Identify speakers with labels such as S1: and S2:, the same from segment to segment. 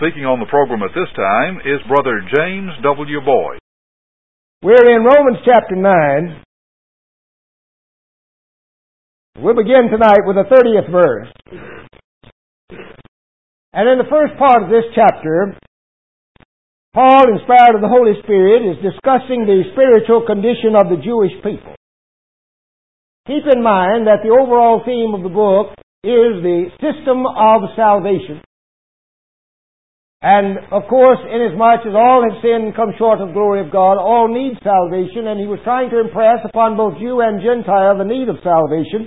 S1: Speaking on the program at this time is Brother James W. Boyd.
S2: We're in Romans chapter 9. We'll begin tonight with the 30th verse. And in the first part of this chapter, Paul, inspired of the Holy Spirit, is discussing the spiritual condition of the Jewish people. Keep in mind that the overall theme of the book is the system of salvation. And, of course, inasmuch as all have sinned and come short of the glory of God, all need salvation, and he was trying to impress upon both Jew and Gentile the need of salvation.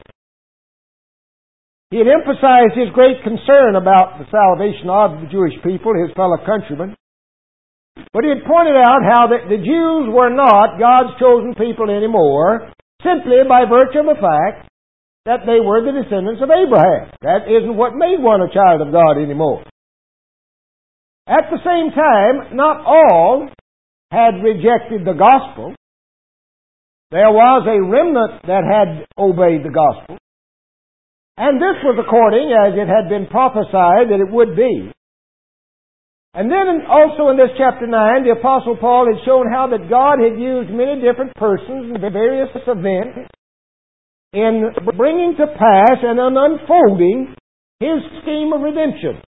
S2: He had emphasized his great concern about the salvation of the Jewish people, his fellow countrymen. But he had pointed out how that the Jews were not God's chosen people anymore, simply by virtue of the fact that they were the descendants of Abraham. That isn't what made one a child of God anymore. At the same time, not all had rejected the gospel. There was a remnant that had obeyed the gospel. And this was according as it had been prophesied that it would be. And then also in this chapter 9, the Apostle Paul had shown how that God had used many different persons and various events in bringing to pass and unfolding His scheme of redemption.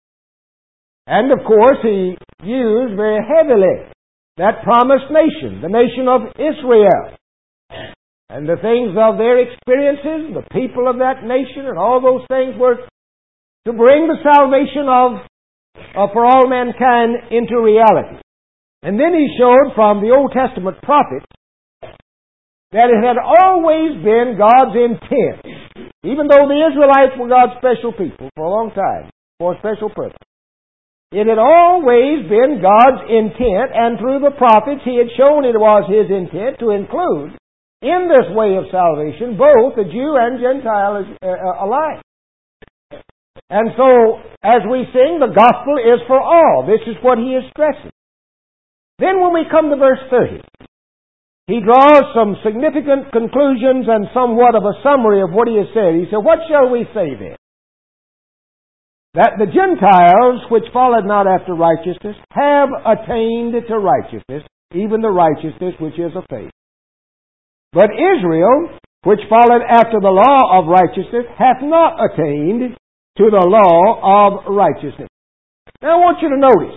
S2: And of course, He used very heavily that promised nation, the nation of Israel. And the things of their experiences, the people of that nation, and all those things were to bring the salvation for all mankind into reality. And then he showed from the Old Testament prophets that it had always been God's intent, even though the Israelites were God's special people for a long time, for a special purpose. It had always been God's intent, and through the prophets He had shown it was His intent to include in this way of salvation both the Jew and Gentile alike. And so, as we sing, the gospel is for all. This is what he is stressing. Then when we come to verse 30, he draws some significant conclusions and somewhat of a summary of what he has said. He said, what shall we say then? That the Gentiles, which followed not after righteousness, have attained to righteousness, even the righteousness which is of faith. But Israel, which followed after the law of righteousness, hath not attained to the law of righteousness. Now I want you to notice,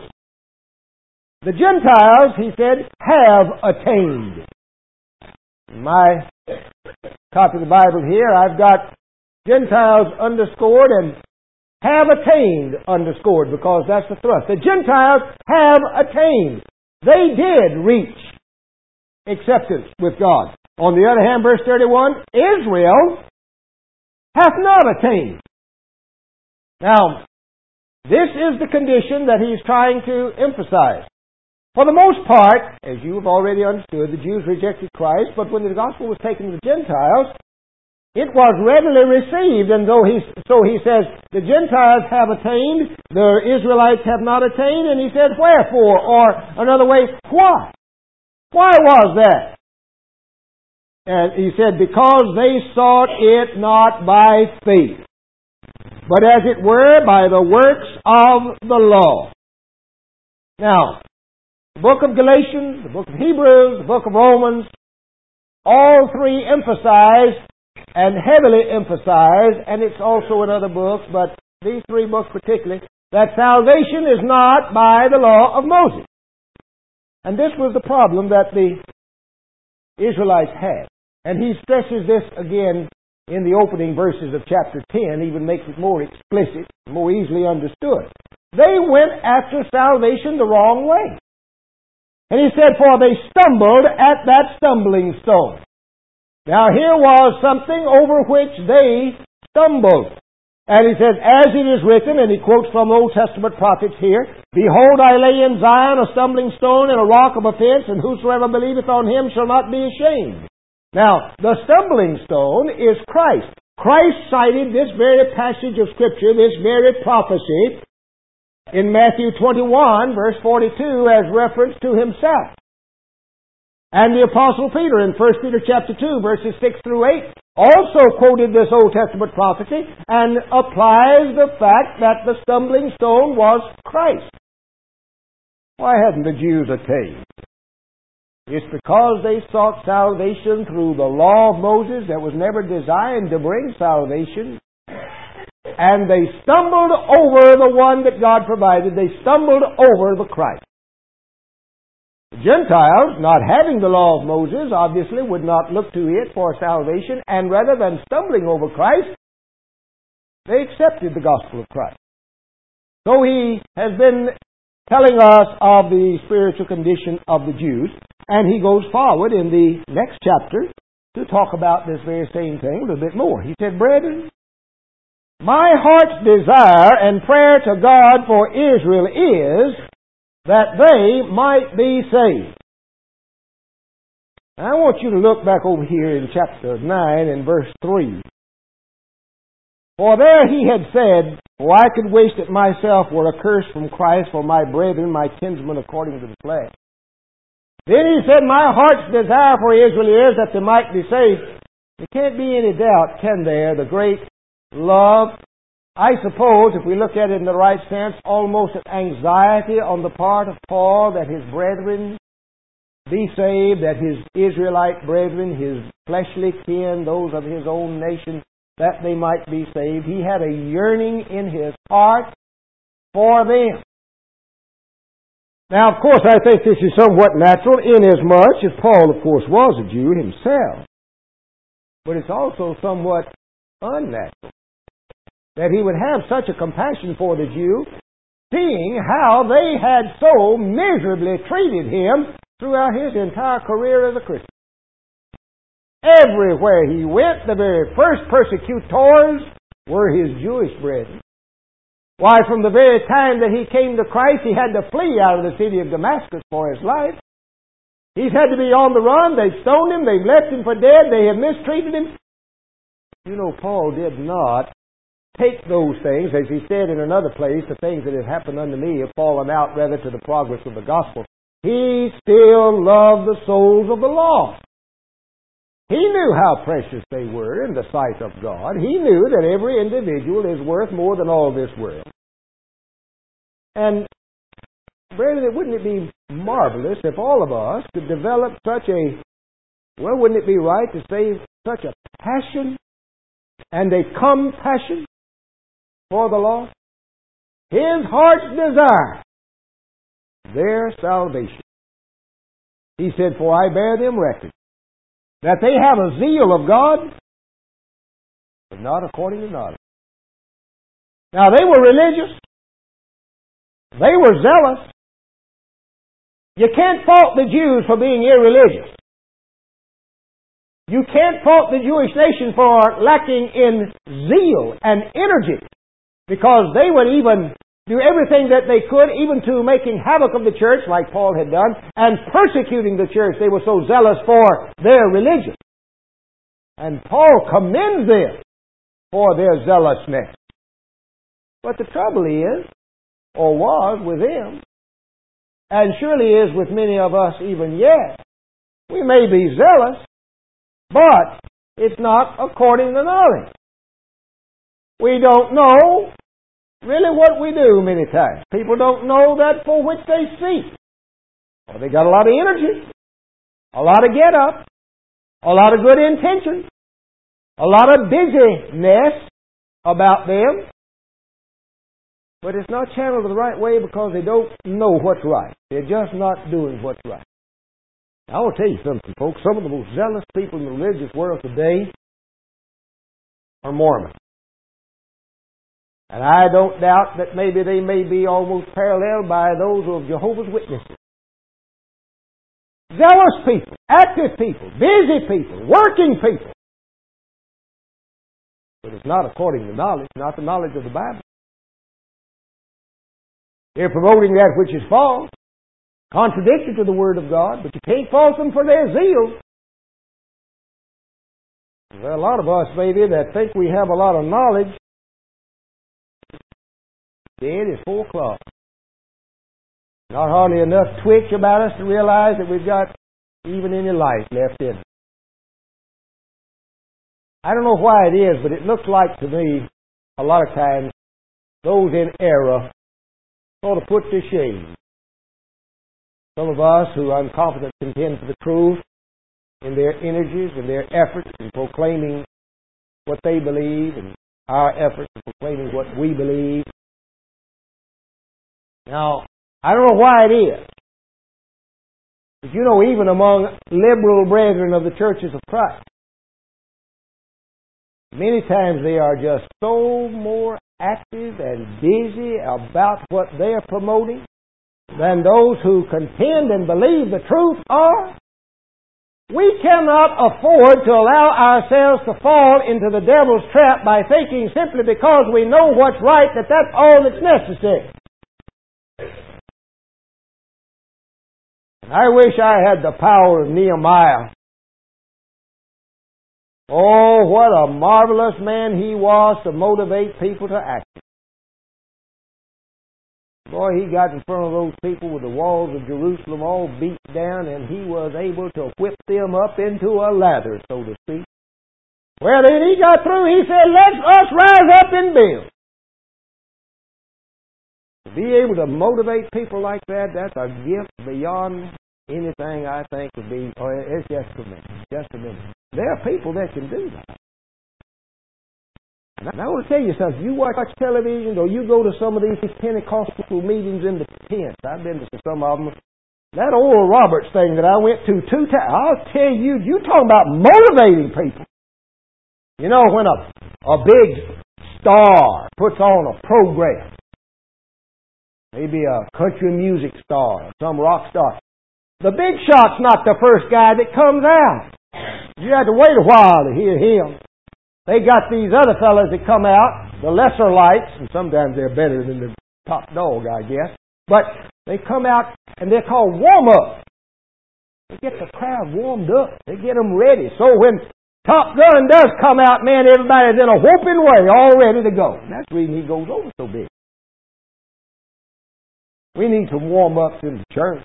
S2: the Gentiles, he said, have attained. In my copy of the Bible here, I've got Gentiles underscored and have attained underscored, because that's the thrust. The Gentiles have attained. They did reach acceptance with God. On the other hand, verse 31, Israel hath not attained. Now, this is the condition that he's trying to emphasize. For the most part, as you have already understood, the Jews rejected Christ, but when the gospel was taken to the Gentiles, it was readily received, and so he says, the Gentiles have attained, the Israelites have not attained, and he said, wherefore? Or another way, why? Why was that? And he said, because they sought it not by faith, but as it were by the works of the law. Now, the book of Galatians, the book of Hebrews, the book of Romans, all three emphasize and heavily emphasize, and it's also in other books, but these three books particularly, that salvation is not by the law of Moses. And this was the problem that the Israelites had. And he stresses this again in the opening verses of chapter 10, even makes it more explicit, more easily understood. They went after salvation the wrong way. And he said, for they stumbled at that stumbling stone. Now here was something over which they stumbled. And he says, as it is written, and he quotes from Old Testament prophets here, behold, I lay in Zion a stumbling stone and a rock of offense, and whosoever believeth on him shall not be ashamed. Now, the stumbling stone is Christ. Christ cited this very passage of Scripture, this very prophecy, in Matthew 21, verse 42, as reference to himself. And the Apostle Peter in 1 Peter chapter 2, verses 6 through 8, also quoted this Old Testament prophecy and applies the fact that the stumbling stone was Christ. Why hadn't the Jews attained? It's because they sought salvation through the law of Moses that was never designed to bring salvation. And they stumbled over the one that God provided. They stumbled over the Christ. The Gentiles, not having the law of Moses, obviously would not look to it for salvation, and rather than stumbling over Christ, they accepted the gospel of Christ. So he has been telling us of the spiritual condition of the Jews, and he goes forward in the next chapter to talk about this very same thing a little bit more. He said, "Brethren, my heart's desire and prayer to God for Israel is that they might be saved." Now, I want you to look back over here in chapter 9 and verse 3. "For there he had said, For I could wish that myself were accursed from Christ for my brethren, my kinsmen according to the flesh. Then he said, My heart's desire for Israel is that they might be saved." There can't be any doubt, can there, the great love, I suppose, if we look at it in the right sense, almost an anxiety on the part of Paul that his brethren be saved, that his Israelite brethren, his fleshly kin, those of his own nation, that they might be saved. He had a yearning in his heart for them. Now, of course, I think this is somewhat natural, inasmuch as Paul, of course, was a Jew himself. But it's also somewhat unnatural that he would have such a compassion for the Jew, seeing how they had so miserably treated him throughout his entire career as a Christian. Everywhere he went, the very first persecutors were his Jewish brethren. Why, from the very time that he came to Christ, he had to flee out of the city of Damascus for his life. He's had to be on the run. They've stoned him. They've left him for dead. They have mistreated him. You know, Paul did not take those things, as he said in another place, the things that have happened unto me have fallen out rather to the progress of the gospel. He still loved the souls of the lost. He knew how precious they were in the sight of God. He knew that every individual is worth more than all this world. And, brethren, wouldn't it be marvelous if all of us could develop such a, well, wouldn't it be right to say such a passion and a compassion for the lost? His heart's desire, their salvation. He said, For I bear them record that they have a zeal of God, but not according to knowledge. Now, they were religious. They were zealous. You can't fault the Jews for being irreligious. You can't fault the Jewish nation for lacking in zeal and energy, because they would even do everything that they could, even to making havoc of the church, like Paul had done, and persecuting the church. They were so zealous for their religion. And Paul commends them for their zealousness. But the trouble is, or was with them, and surely is with many of us even yet, we may be zealous, but it's not according to knowledge. We don't know really what we do many times. People don't know that for which they seek. Well, they got a lot of energy, a lot of get up, a lot of good intentions, a lot of busyness about them, but it's not channeled the right way because they don't know what's right. They're just not doing what's right. Now, I will tell you something, folks. Some of the most zealous people in the religious world today are Mormons. And I don't doubt that maybe they may be almost paralleled by those of Jehovah's Witnesses. Zealous people, active people, busy people, working people. But it's not according to knowledge, not the knowledge of the Bible. They're promoting that which is false, contradictory to the Word of God, but you can't fault them for their zeal. There are a lot of us, maybe, that think we have a lot of knowledge. Dead is 4 o'clock. Not hardly enough twitch about us to realize that we've got even any life left in us. I don't know why it is, but it looks like to me, a lot of times, those in error sort of put to shame some of us who I'm confident contend for the truth in their energies and their efforts in proclaiming what they believe and our efforts in proclaiming what we believe. Now, I don't know why it is. But you know, even among liberal brethren of the churches of Christ, many times they are just so more active and busy about what they are promoting than those who contend and believe the truth are. We cannot afford to allow ourselves to fall into the devil's trap by thinking simply because we know what's right that that's all that's necessary. I wish I had the power of Nehemiah. Oh, what a marvelous man he was to motivate people to act. Boy, he got in front of those people with the walls of Jerusalem all beat down, and he was able to whip them up into a lather, so to speak. Well, then he got through, he said, let us rise up and build. To be able to motivate people like that, that's a gift beyond anything I think would be, it's just tremendous, just tremendous. There are people that can do that. And I want to tell you something. You watch television or you go to some of these Pentecostal meetings in the tents. I've been to some of them. That Oral Roberts thing that I went to 2 times, I'll tell you, you talking about motivating people. You know, when a big star puts on a program, maybe a country music star or some rock star, the big shot's not the first guy that comes out. You have to wait a while to hear him. They got these other fellas that come out, the lesser lights, and sometimes they're better than the top dog, I guess. But they come out and they're called warm-up. They get the crowd warmed up. They get them ready. So when Top Gun does come out, man, everybody's in a whooping way, all ready to go. And that's the reason he goes over so big. We need some warm-ups in the church.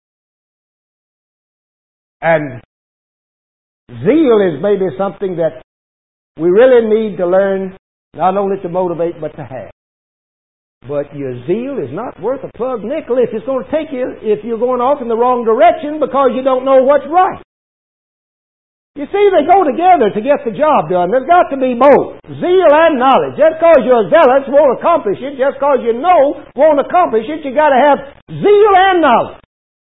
S2: And zeal is maybe something that we really need to learn not only to motivate, but to have. But your zeal is not worth a plug nickel if it's going to take you, if you're going off in the wrong direction because you don't know what's right. You see, they go together to get the job done. There's got to be both. Zeal and knowledge. Just because you're zealous won't accomplish it. Just because you know won't accomplish it. You've got to have zeal and knowledge.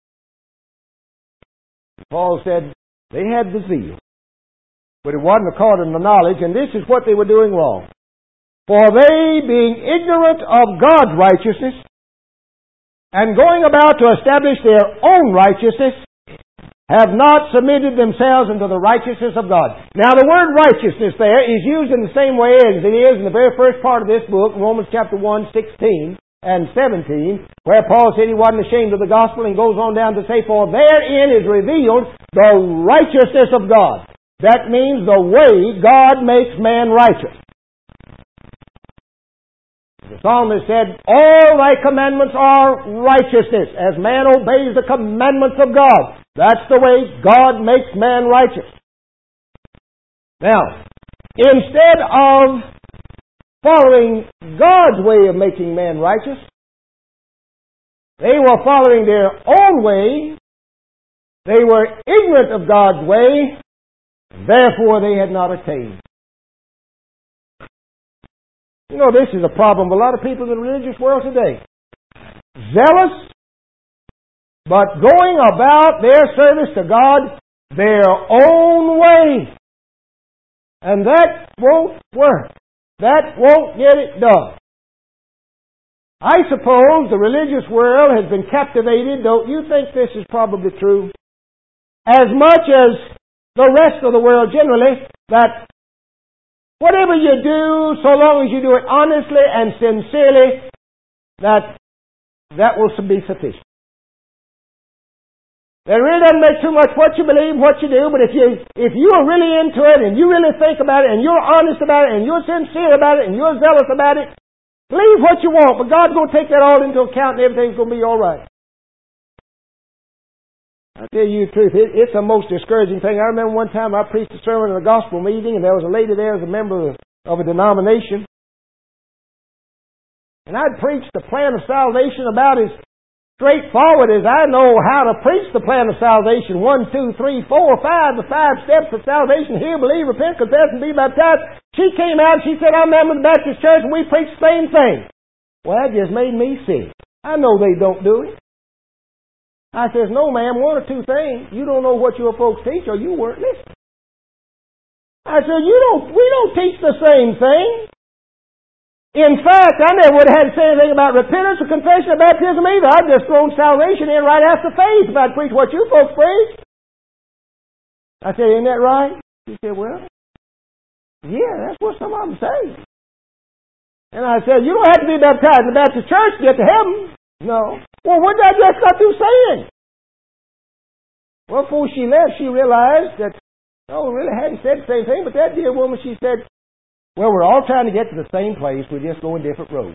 S2: Paul said they had the zeal, but it wasn't according to knowledge, and this is what they were doing wrong. For they, being ignorant of God's righteousness, and going about to establish their own righteousness, have not submitted themselves unto the righteousness of God. Now the word righteousness there is used in the same way as it is in the very first part of this book, Romans chapter 1, 16 and 17, where Paul said he wasn't ashamed of the gospel, and goes on down to say, for therein is revealed the righteousness of God. That means the way God makes man righteous. The psalmist said, all thy commandments are righteousness, as man obeys the commandments of God. That's the way God makes man righteous. Now, instead of following God's way of making man righteous, they were following their own way. They were ignorant of God's way. Therefore, they had not attained. You know, this is a problem of a lot of people in the religious world today. Zealous, but going about their service to God their own way. And that won't work. That won't get it done. I suppose the religious world has been captivated, don't you think this is probably true? As much as the rest of the world generally, that whatever you do, so long as you do it honestly and sincerely, that will be sufficient. It really doesn't make too much what you believe, what you do, but if you are really into it and you really think about it and you're honest about it and you're sincere about it and you're zealous about it, believe what you want, but God's going to take that all into account and everything's going to be all right. I tell you the truth, it's the most discouraging thing. I remember one time I preached a sermon at a gospel meeting, and there was a lady there as a member of a denomination. And I'd preached the plan of salvation about as straightforward as I know how to preach the plan of salvation. 1, 2, 3, 4, 5, the 5 steps of salvation. Hear, believe, repent, confess, and be baptized. She came out and she said, I'm a member of the Baptist Church, and we preach the same thing. Well, that just made me sick. I know they don't do it. I says, no, ma'am, one or two things. You don't know what your folks teach, or you weren't listening. I said, we don't teach the same thing. In fact, I never would have had to say anything about repentance or confession or baptism either. I'd just thrown salvation in right after faith if I'd preach what you folks preach. I said, isn't that right? He said, well, yeah, that's what some of them say. And I said, you don't have to be baptized in the Baptist church to get to heaven. No. Well, what did I just got through saying? Well, before she left, she realized that, we really hadn't said the same thing, but that dear woman, she said, well, we're all trying to get to the same place, we're just going different roads.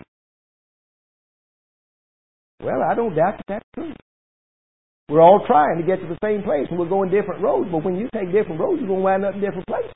S2: Well, I don't doubt that that's true. We're all trying to get to the same place, and we're going different roads, but when you take different roads, you're going to wind up in different places.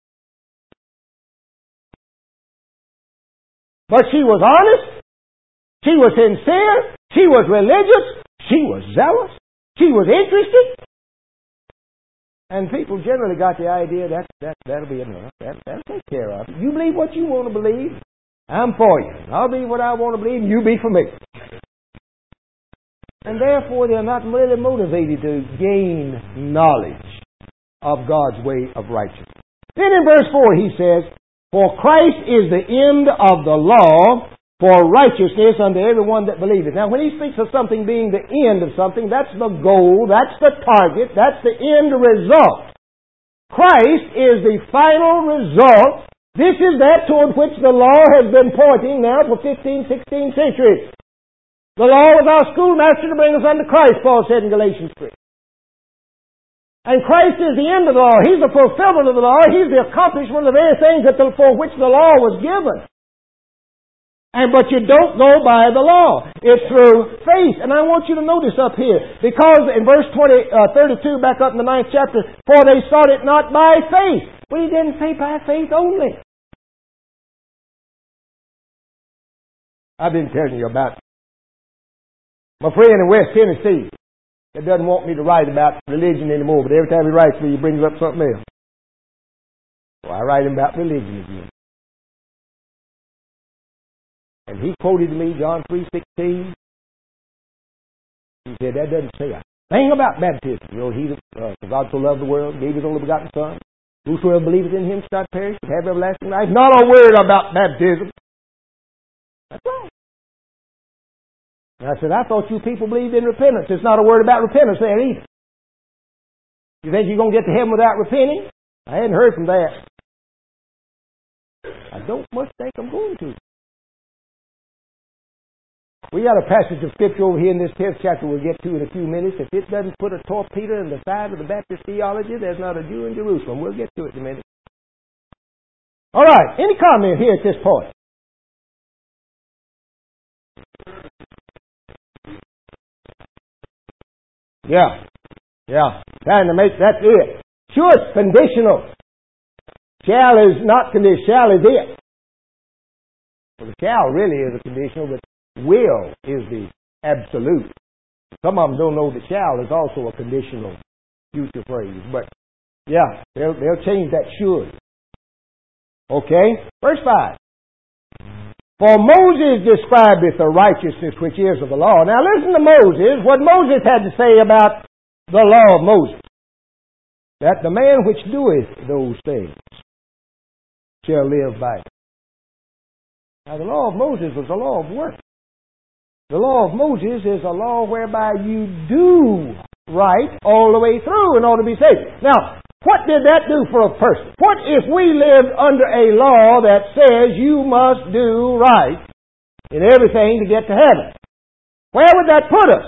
S2: But she was honest, she was sincere, she was religious, she was zealous, she was interested. And people generally got the idea that'll be enough. That'll take care of it. You believe what you want to believe, I'm for you. I'll believe what I want to believe, and you be for me. And therefore, they're not really motivated to gain knowledge of God's way of righteousness. Then in verse 4 he says, for Christ is the end of the law for righteousness unto everyone that believeth. Now, when he speaks of something being the end of something, that's the goal, that's the target, that's the end result. Christ is the final result. This is that toward which the law has been pointing now for 15, 16 centuries. The law was our schoolmaster to bring us unto Christ, Paul said in Galatians 3. And Christ is the end of the law. He's the fulfillment of the law. He's the accomplishment of the very things for which the law was given. But you don't go by the law. It's through faith. And I want you to notice up here, because in verse 32, back up in the 9th chapter, for they sought it not by faith. But he didn't say by faith only. I've been telling you about my friend in West Tennessee that doesn't want me to write about religion anymore, but every time he writes me, he brings up something else. So I write him about religion again. And he quoted to me John 3:16. He said, that doesn't say a thing about baptism. For God so loved the world, gave his only begotten Son. Whosoever believeth in him shall not perish, but have everlasting life. Not a word about baptism. That's right. And I said, I thought you people believed in repentance. There's not a word about repentance there either. You think you're going to get to heaven without repenting? I hadn't heard from that. I don't much think I'm going to. We got a passage of Scripture over here in this 10th chapter we'll get to in a few minutes. If it doesn't put a torpedo in the side of the Baptist theology, there's not a Jew in Jerusalem. We'll get to it in a minute. All right. Any comment here at this point? Yeah. Trying to make that's it. Sure, it's conditional. Shall is not conditional. Shall is it. Well, the shall really is a conditional, but will is the absolute. Some of them don't know that shall is also a conditional future phrase. But, yeah, they'll change that should. Okay? Verse 5. For Moses describeth the righteousness which is of the law. Now listen to Moses, what Moses had to say about the law of Moses. That the man which doeth those things shall live by it. Now the law of Moses was a law of works. The law of Moses is a law whereby you do right all the way through in order to be saved. Now, what did that do for a person? What if we lived under a law that says you must do right in everything to get to heaven? Where would that put us?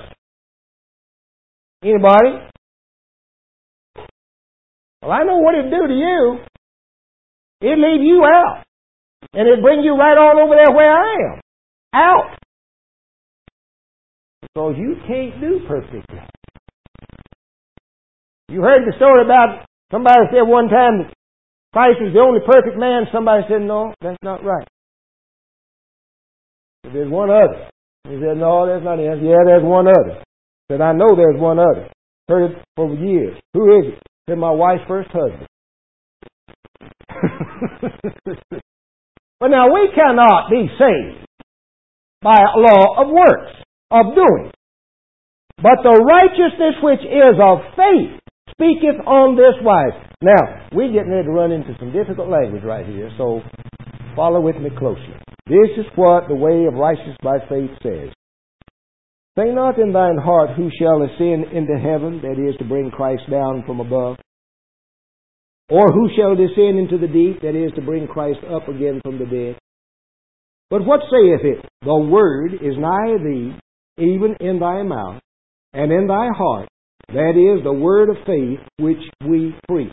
S2: Anybody? Well, I know what it'd do to you. It'd leave you out. And it'd bring you right on over there where I am. Out. Because you can't do perfect right. You heard the story about somebody said one time that Christ is the only perfect man. Somebody said, no, that's not right. There's one other. He said, no, that's not it. Yeah, there's one other. He said, I know there's one other. Heard it for years. Who is it? He said, my wife's first husband. But now we cannot be saved by a law of works, of doing. But the righteousness which is of faith speaketh on this wise. Now, we're getting ready to run into some difficult language right here, so follow with me closely. This is what the way of righteousness by faith says. Say not in thine heart, who shall ascend into heaven, that is, to bring Christ down from above. Or who shall descend into the deep, that is, to bring Christ up again from the dead. But what saith it? The word is nigh thee, even in thy mouth, and in thy heart, that is, the word of faith which we preach.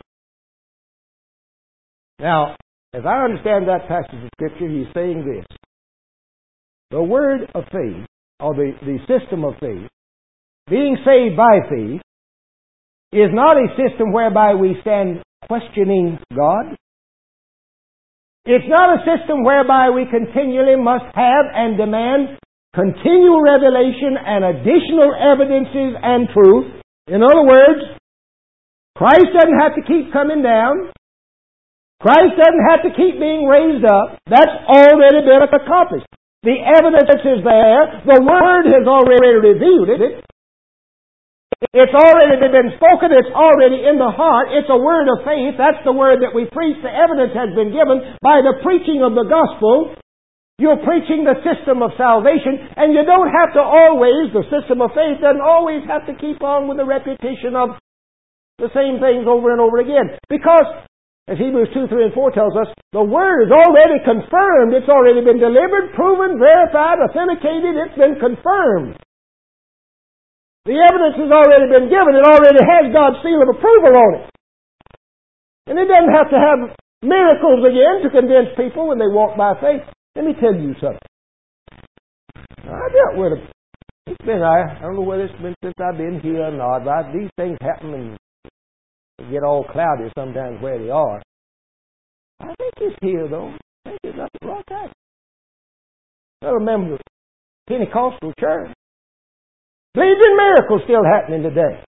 S2: Now, as I understand that passage of Scripture, he's saying this. The word of faith, or the system of faith, being saved by faith, is not a system whereby we stand questioning God. It's not a system whereby we continually must have and demand continual revelation and additional evidences and truth. In other words, Christ doesn't have to keep coming down. Christ doesn't have to keep being raised up. That's already been accomplished. The evidence is there. The Word has already revealed it. It's already been spoken. It's already in the heart. It's a word of faith. That's the word that we preach. The evidence has been given by the preaching of the gospel. You're preaching the system of salvation, and you don't have to always, the system of faith doesn't always have to keep on with the repetition of the same things over and over again. Because, as Hebrews 2, 3, and 4 tells us, the Word is already confirmed. It's already been delivered, proven, verified, authenticated. It's been confirmed. The evidence has already been given. It already has God's seal of approval on it. And it doesn't have to have miracles again to convince people when they walk by faith. Let me tell you something. I dealt with it. It's been, I don't know whether it's been since I've been here or not, but these things happen and they get all cloudy sometimes where they are. I think it's here, though. I think it's up at Rock Island. I remember the Pentecostal church. Believes in miracles still happening today.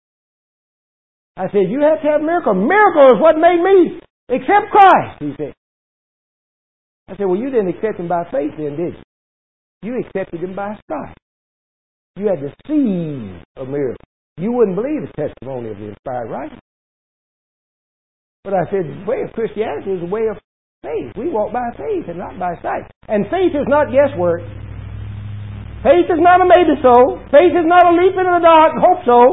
S2: I said, you have to have miracles. Miracles is what made me accept Christ, he said. I said, well, you didn't accept Him by faith then, did you? You accepted Him by sight. You had the seed of miracles. You wouldn't believe the testimony of the inspired writer. But I said, the way of Christianity is a way of faith. We walk by faith and not by sight. And faith is not guesswork. Faith is not a maybe so. Faith is not a leap into the dark and hope so.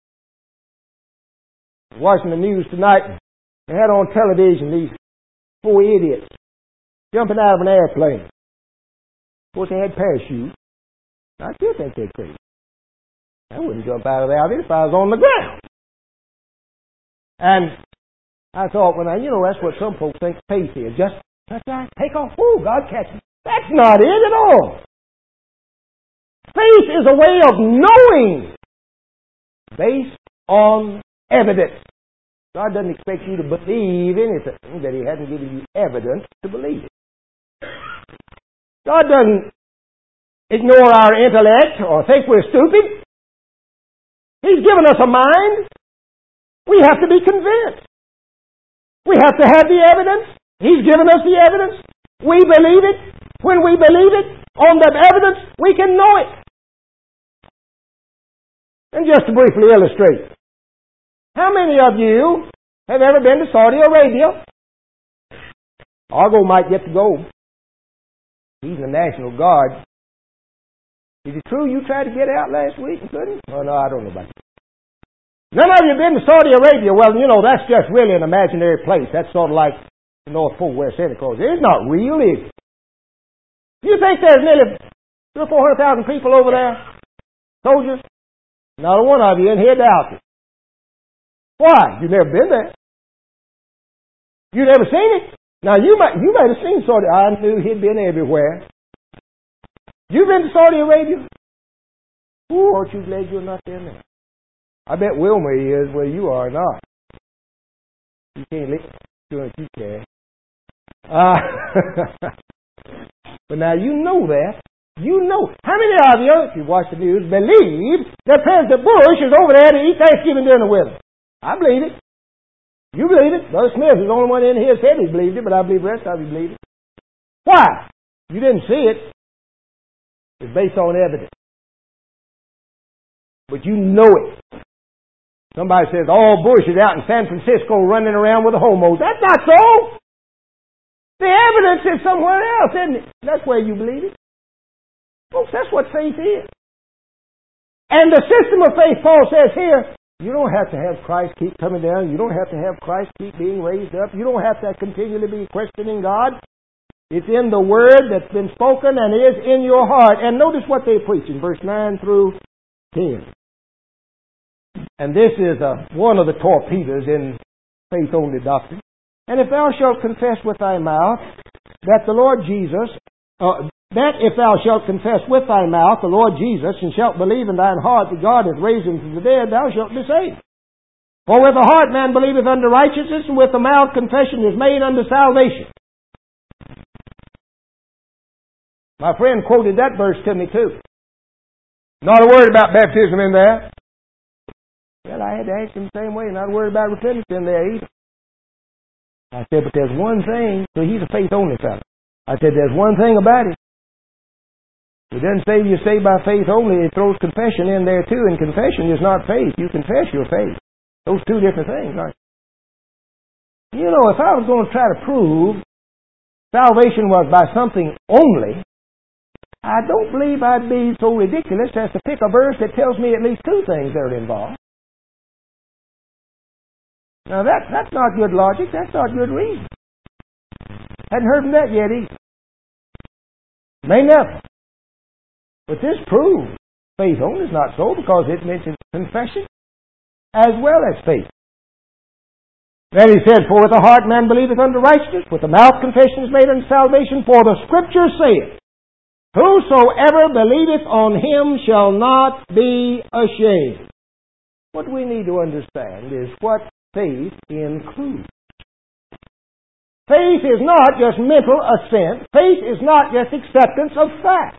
S2: Watching the news tonight, they had on television these four idiots jumping out of an airplane. Of course, they had parachutes. I still think they're crazy. I wouldn't jump out of there if I was on the ground. And I thought, that's what some folks think faith is. Just take off. Oh, God catch me. That's not it at all. Faith is a way of knowing based on evidence. God doesn't expect you to believe anything that He hasn't given you evidence to believe it. God doesn't ignore our intellect or think we're stupid. He's given us a mind. We have to be convinced. We have to have the evidence. He's given us the evidence. We believe it. When we believe it, on the evidence, we can know it. And just to briefly illustrate, how many of you have ever been to Saudi Arabia? Argo might get to go. He's in the National Guard. Is it true you tried to get out last week and couldn't? Oh, no, I don't know about that. None of you have been to Saudi Arabia. Well, that's just really an imaginary place. That's sort of like the North Pole where Santa Claus is. It's not real, is it? You think there's nearly 300,000 or 400,000 people over there? Soldiers? Not a one of you in here doubts it. Why? You've never been there. You've never seen it. Now, you might have seen Saudi. I knew he'd been everywhere. You've been to Saudi Arabia? Ooh, aren't you glad you're not there now? I bet Wilma is where you are not. You can't listen if you can. But now you know that. You know. How many of you, if you watch the news, believe that President Bush is over there to eat Thanksgiving dinner with him? I believe it. You believe it. Brother Smith is the only one in here said he believed it, but I believe the rest of you believe it. Why? You didn't see it. It's based on evidence. But you know it. Somebody says, oh, Bush is out in San Francisco running around with the homos. That's not so. The evidence is somewhere else, isn't it? That's where you believe it. Folks, that's what faith is. And the system of faith, Paul says here, you don't have to have Christ keep coming down. You don't have to have Christ keep being raised up. You don't have to continually be questioning God. It's in the Word that's been spoken and is in your heart. And notice what they preach in verse 9 through 10. And this is one of the torpedoes in faith-only doctrine. And if thou shalt confess with thy mouth that the Lord Jesus, that if thou shalt confess with thy mouth the Lord Jesus, and shalt believe in thine heart that God hath raised him from the dead, thou shalt be saved. For with the heart man believeth unto righteousness, and with the mouth confession is made unto salvation. My friend quoted that verse to me too. Not a word about baptism in there. Well, I had to ask him the same way. Not a word about repentance in there either. I said, but there's one thing. So he's a faith-only fellow. I said, there's one thing about it. It doesn't say you're saved by faith only. It throws confession in there too. And confession is not faith. You confess your faith. Those two different things, aren't they? You know, if I was going to try to prove salvation was by something only, I don't believe I'd be so ridiculous as to pick a verse that tells me at least two things that are involved. Now that's not good logic. That's not good reason. Hadn't heard of that yet either. May never. But this proves faith only is not so, because it mentions confession as well as faith. Then he said, for with the heart man believeth unto righteousness, with the mouth confession is made unto salvation, for the Scripture saith, whosoever believeth on him shall not be ashamed. What we need to understand is what faith includes. Faith is not just mental assent. Faith is not just acceptance of fact.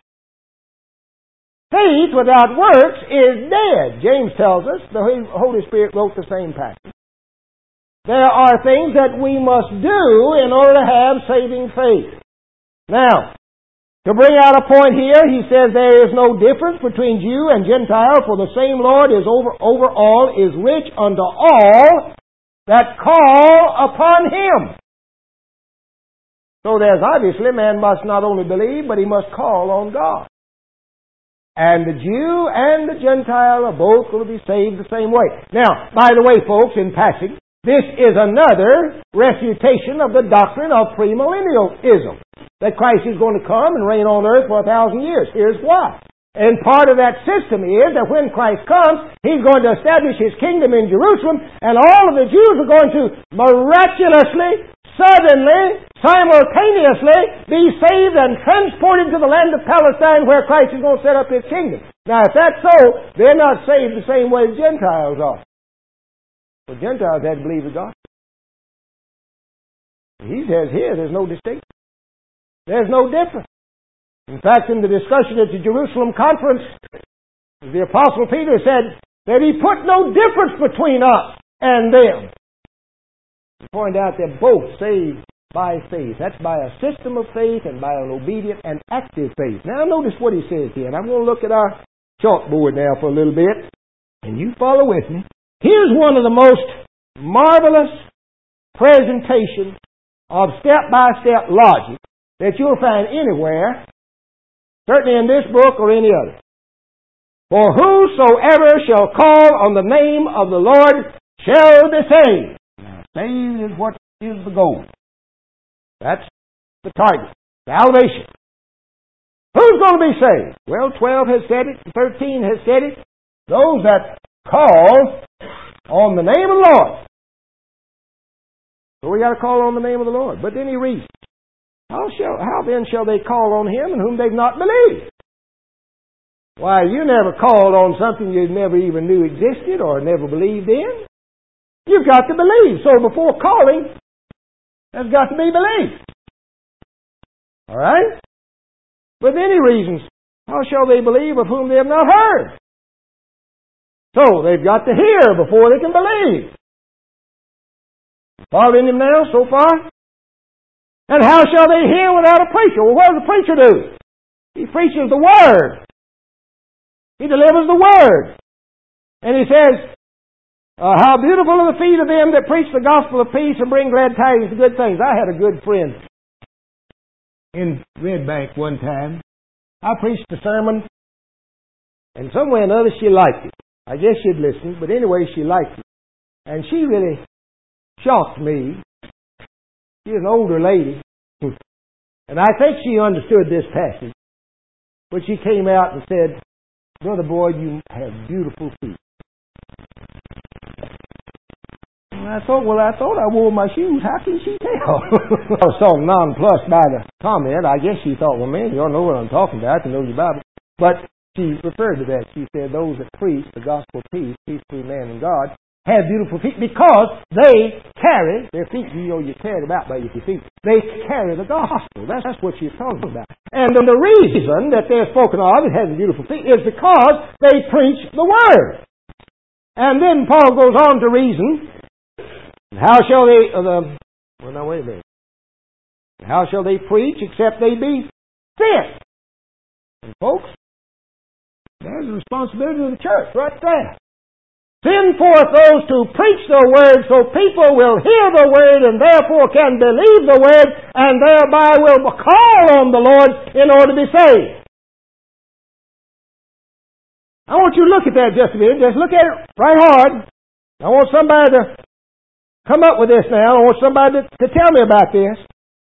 S2: Faith without works is dead. James tells us, the Holy Spirit wrote the same passage. There are things that we must do in order to have saving faith. Now, to bring out a point here, he says there is no difference between Jew and Gentile, for the same Lord is over all, is rich unto all that call upon Him. So there's obviously, man must not only believe, but he must call on God. And the Jew and the Gentile are both going to be saved the same way. Now, by the way, folks, in passing, this is another refutation of the doctrine of premillennialism, that Christ is going to come and reign on earth for 1,000 years. Here's why. And part of that system is that when Christ comes, He's going to establish His kingdom in Jerusalem, and all of the Jews are going to miraculously, suddenly, simultaneously be saved and transported to the land of Palestine, where Christ is going to set up His kingdom. Now, if that's so, they're not saved the same way the Gentiles are. The Gentiles had to believe the gospel. He says here, there's no distinction. There's no difference. In fact, in the discussion at the Jerusalem conference, the Apostle Peter said that he put no difference between us and them. He pointed out they're both saved by faith. That's by a system of faith and by an obedient and active faith. Now notice what he says here. And I'm going to look at our chalkboard now for a little bit, and you follow with me. Here's one of the most marvelous presentations of step-by-step logic that you'll find anywhere, certainly in this book or any other. For whosoever shall call on the name of the Lord shall be saved. Now, saved is what is the goal. That's the target. Salvation. Who's going to be saved? Well, 12 has said it, 13 has said it. Those that call on the name of the Lord. So we got to call on the name of the Lord. But then he reads, how then shall they call on Him in whom they've not believed? Why, you never called on something you never even knew existed or never believed in. You've got to believe. So before calling, there's got to be belief. All right? But then he reasons, how shall they believe of whom they have not heard? So they've got to hear before they can believe. Following him now so far? And how shall they hear without a preacher? Well, what does the preacher do? He preaches the Word. He delivers the Word. And he says, how beautiful are the feet of them that preach the gospel of peace and bring glad tidings of good things. I had a good friend in Red Bank one time. I preached a sermon, and some way or another she liked it. I guess she'd listened, but anyway, she liked it. And she really shocked me. She's an older lady, and I think she understood this passage. But she came out and said, Brother Boyd, you have beautiful feet. And I thought I wore my shoes. How can she tell? I was so nonplussed by the comment. I guess she thought, well, man, you don't know what I'm talking about. I can know your Bible. But she referred to that. She said, those that preach the gospel of peace, peace between man and God, have beautiful feet because they carry their feet. You know, you carry it about by your feet. They carry the gospel. That's what she's talking about. And the reason that they're spoken of as having beautiful feet is because they preach the Word. And then Paul goes on to reason, how shall they, wait a minute. How shall they preach except they be sent? And folks, there's a responsibility of the church right there. Send forth those to preach the Word so people will hear the Word and therefore can believe the Word and thereby will call on the Lord in order to be saved. I want you to look at that just a minute. Just look at it right hard. I want somebody to come up with this now. I want somebody to tell me about this.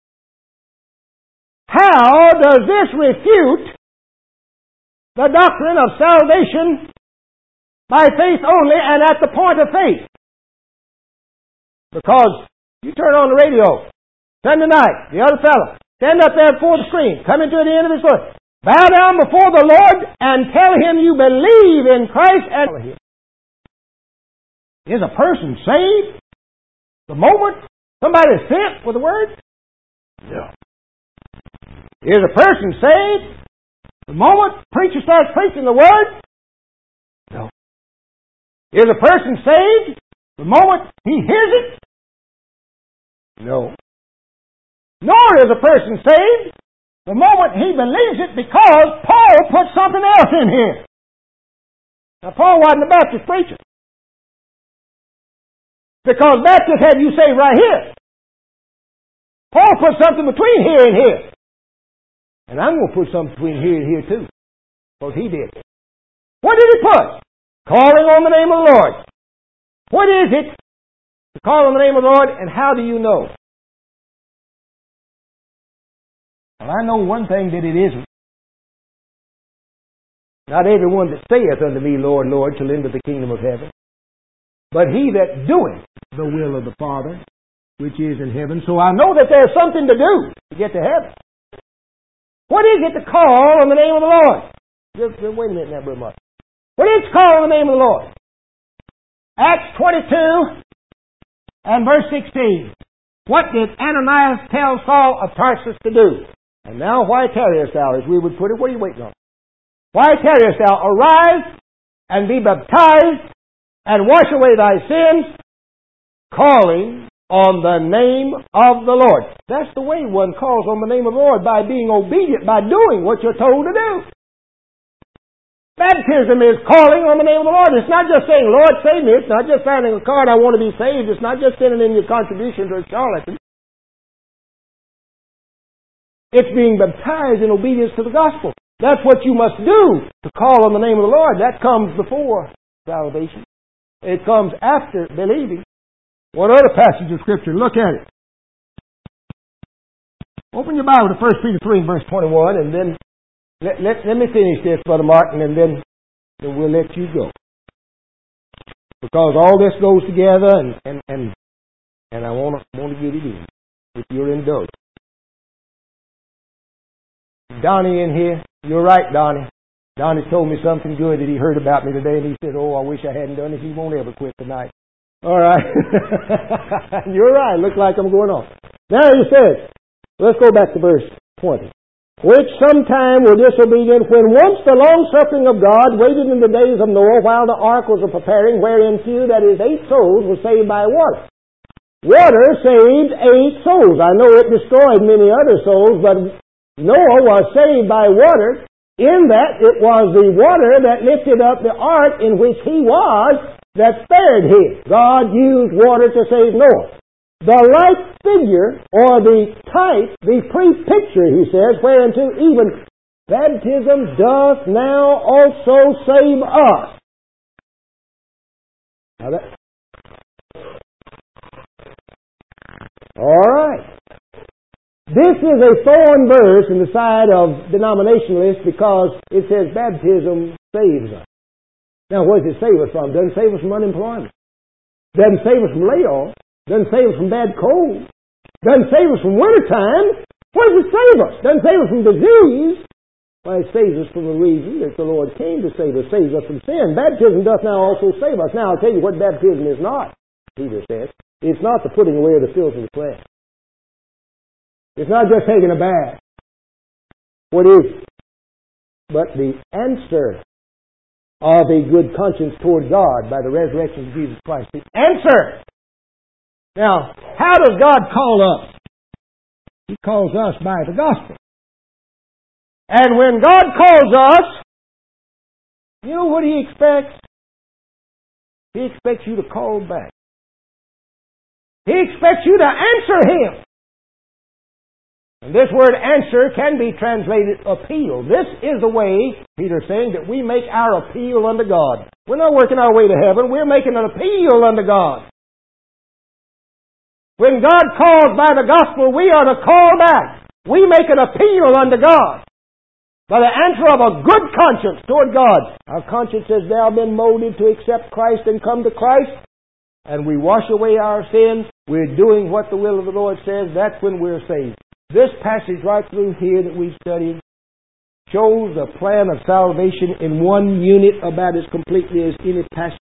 S2: How does this refute the doctrine of salvation by faith only and at the point of faith? Because you turn on the radio Sunday night, the other fellow, stand up there before the screen, coming to the end of his story. Bow down before the Lord and tell Him you believe in Christ and is a person saved the moment somebody is sent with the Word? No. Is a person saved the moment preacher starts preaching the Word? No. Is a person saved the moment he hears it? No. Nor is a person saved the moment he believes it because Paul put something else in here. Now, Paul wasn't a Baptist preacher. Because Baptists had you say right here. Paul put something between here and here. And I'm going to put something between here and here too. Because he did. What did he put? Calling on the name of the Lord. What is it to call on the name of the Lord, and how do you know? Well, I know one thing that it isn't. Not everyone that saith unto me, Lord, Lord, shall enter the kingdom of heaven, but he that doeth the will of the Father, which is in heaven. So I know that there's something to do to get to heaven. What is it to call on the name of the Lord? Just wait a minute now, Brother Mark. What is to call on the name of the Lord? Acts 22 and verse 16. What did Ananias tell Saul of Tarsus to do? And now, why tarriest thou, as we would put it? What are you waiting on? Why tarriest thou? Arise and be baptized and wash away thy sins, calling on the name of the Lord. That's the way one calls on the name of the Lord, by being obedient, by doing what you're told to do. Baptism is calling on the name of the Lord. It's not just saying, Lord, save me. It's not just signing a card, I want to be saved. It's not just sending in your contribution to a charlatan. It's being baptized in obedience to the gospel. That's what you must do to call on the name of the Lord. That comes before salvation. It comes after believing. What other passage of Scripture? Look at it. Open your Bible to 1 Peter 3 verse 21, and then let me finish this, Brother Martin, and then we'll let you go. Because all this goes together, and I want to get it in, if you're indulged. Donnie in here. You're right, Donnie. Donnie told me something good that he heard about me today, and he said, "Oh, I wish I hadn't done it. He won't ever quit tonight." All right. You're right. Looks like I'm going on. Now he says, let's go back to verse 20. Which sometime were disobedient, when once the long-suffering of God waited in the days of Noah, while the ark was preparing, wherein few, that is, 8 souls, were saved by water. Water saved 8 souls. I know it destroyed many other souls, but Noah was saved by water, in that it was the water that lifted up the ark in which he was that spared him. God used water to save Noah. The like figure, or the type, the pre-picture, he says, whereunto even baptism doth now also save us. Now that... All right. This is a thorn verse in the side of denominationalists because it says baptism saves us. Now, what does it save us from? Doesn't save us from unemployment. Doesn't save us from layoff. Doesn't save us from bad cold. Doesn't save us from wintertime. What does it save us? Doesn't save us from disease. Why, it saves us from the reason that the Lord came to save us. Saves us from sin. Baptism doth now also save us. Now, I'll tell you what baptism is not, Peter says. It's not the putting away of the filth of the flesh. It's not just taking a bath. What is it? But the answer of a good conscience toward God by the resurrection of Jesus Christ. The answer! Now, how does God call us? He calls us by the gospel. And when God calls us, you know what He expects? He expects you to call back. He expects you to answer Him. And this word answer can be translated appeal. This is the way, Peter's saying, that we make our appeal unto God. We're not working our way to heaven. We're making an appeal unto God. When God calls by the gospel, we are to call back. We make an appeal unto God by the answer of a good conscience toward God. Our conscience has now been molded to accept Christ and come to Christ, and we wash away our sins. We're doing what the will of the Lord says. That's when we're saved. This passage right through here that we've studied shows the plan of salvation in one unit about as completely as any passage